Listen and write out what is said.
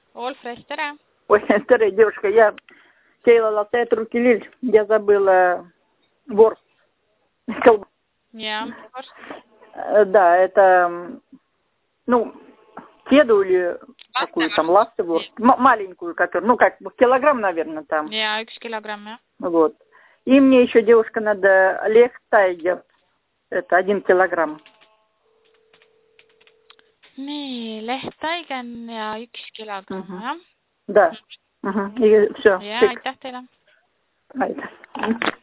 Олфрес, tere! Ой, tere, девушка, я делала тетрукилиль, я забыла ворс. Ja, Да, это, ну, кеду или какую там ластоворст, маленькую, которую, ну, как килограмм, наверное, там. ja 1 kilogramm, jah. Вот. И мне еще, девушка, надо лехтайгер, это 1 килограмм. Nii, lehttaigen ja 1 kilogramm, jah? Да. И все. Ja, aitäh teile! Aitäh.